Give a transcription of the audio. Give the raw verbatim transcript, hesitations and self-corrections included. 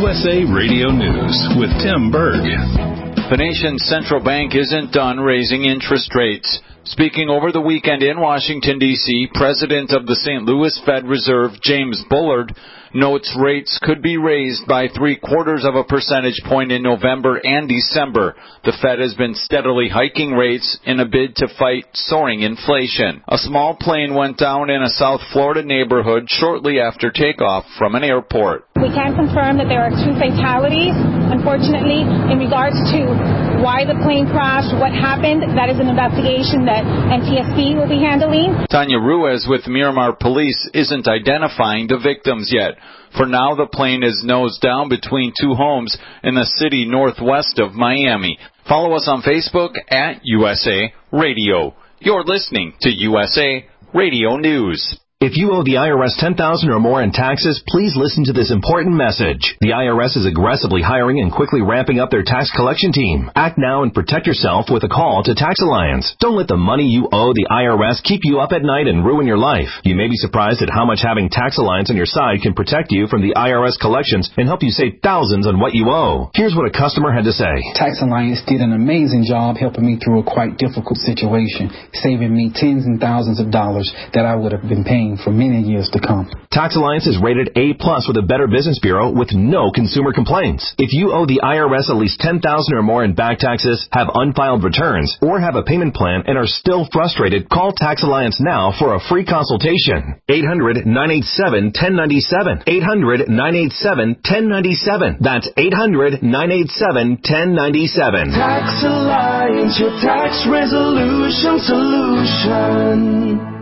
S A Radio News with Tim Berg. The nation's central bank isn't done raising interest rates. Speaking over the weekend in Washington, D C, President of the Saint Louis Fed Reserve, James Bullard, notes rates could be raised by three-quarters of a percentage point in November and December. The Fed has been steadily hiking rates in a bid to fight soaring inflation. A small plane went down in a South Florida neighborhood shortly after takeoff from an airport. We can confirm that there are two fatalities. Unfortunately, in regards to why the plane crashed, what happened, that is an investigation that N T S B will be handling. Tanya Ruiz with Miramar Police isn't identifying the victims yet. For now, the plane is nose down between two homes in the city northwest of Miami. Follow us on Facebook at U S A Radio. You're listening to U S A Radio News. If you owe the I R S ten thousand dollars or more in taxes, please listen to this important message. The I R S is aggressively hiring and quickly ramping up their tax collection team. Act now and protect yourself with a call to Tax Alliance. Don't let the money you owe the I R S keep you up at night and ruin your life. You may be surprised at how much having Tax Alliance on your side can protect you from the I R S collections and help you save thousands on what you owe. Here's what a customer had to say. Tax Alliance did an amazing job helping me through a quite difficult situation, saving me tens and thousands of dollars that I would have been paying for many years to come. Tax Alliance is rated A plus with a Better Business Bureau with no consumer complaints. If you owe the I R S at least ten thousand dollars or more in back taxes, have unfiled returns, or have a payment plan and are still frustrated, call Tax Alliance now for a free consultation. eight hundred, nine eight seven, one zero nine seven. eight hundred, nine eight seven, one zero nine seven. That's eight hundred, nine eight seven, one zero nine seven. Tax Alliance, your tax resolution solution.